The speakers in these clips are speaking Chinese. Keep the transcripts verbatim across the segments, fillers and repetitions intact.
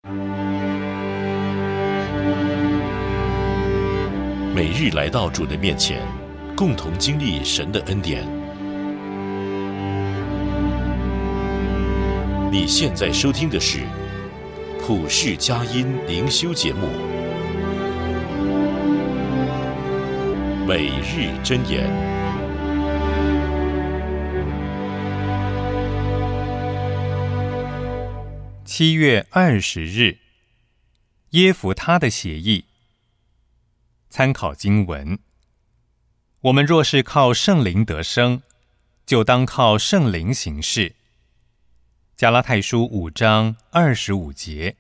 每日来到主的面前，共同经历神的恩典。你现在收听的是普世佳音灵修节目，每日箴言。 七月二十日，耶弗他的协议。参考经文：我们若是靠圣灵得生，就当靠圣灵行事。加拉太书五章二十五节。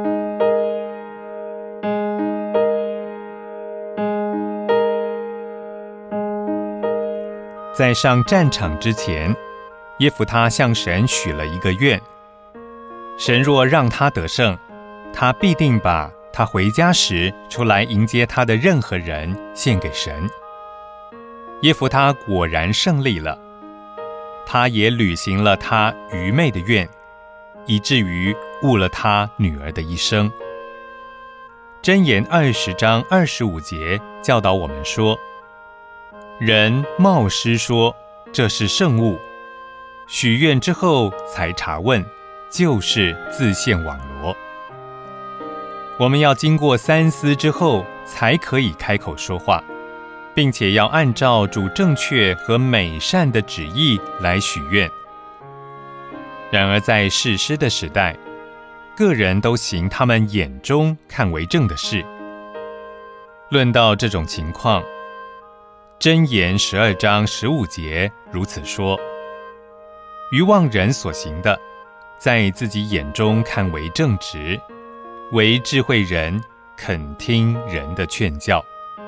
在上战场之前，耶弗他向神许了一个愿：神若让他得胜，他必定把他回家时出来迎接他的任何人献给神。耶弗他果然胜利了，他也履行了他愚昧的愿，以至于误了他女儿的一生。箴言二十章二十五节教导我们说：人冒失说这是圣物，许愿之后才查问，就是自陷网罗。我们要经过三思之后才可以开口说话，并且要按照主正确和美善的旨意来许愿。然而在士师的时代，个人都行他们眼中看为正的事。论到这种情况，箴言十二章十五节如此说：愚妄人所行的，在自己眼中看为正直，为智慧人肯听人的劝教。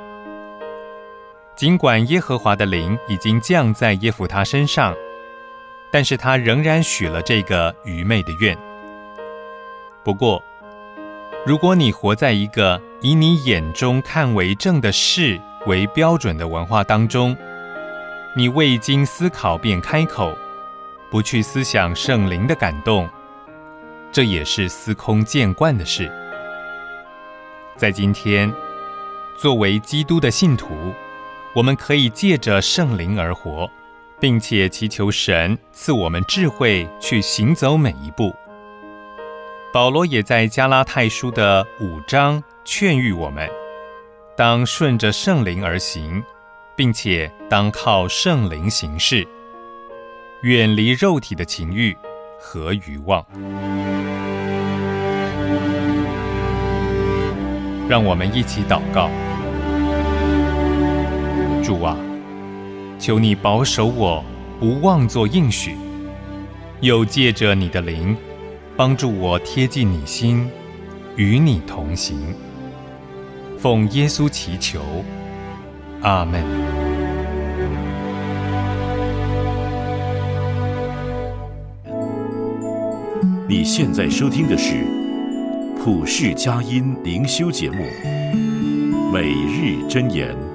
尽管耶和华的灵已经降在耶弗他身上，但是他仍然许了这个愚昧的愿。不过，如果你活在一个以你眼中看为正的事为标准的文化当中，你未经思考便开口，不去思想圣灵的感动，这也是司空见惯的事。在今天，作为基督的信徒，我们可以借着圣灵而活，并且祈求神赐我们智慧去行走每一步。保罗也在加拉太书的五章劝喻我们，当顺着圣灵而行，并且当靠圣灵行事，远离肉体的情欲和欲望。让我们一起祷告。主啊，求你保守我不妄作应许，又借着你的灵帮助我贴近你心，与你同行。奉耶稣祈求，阿们。 你现在收听的是普世佳音灵修节目，每日箴言。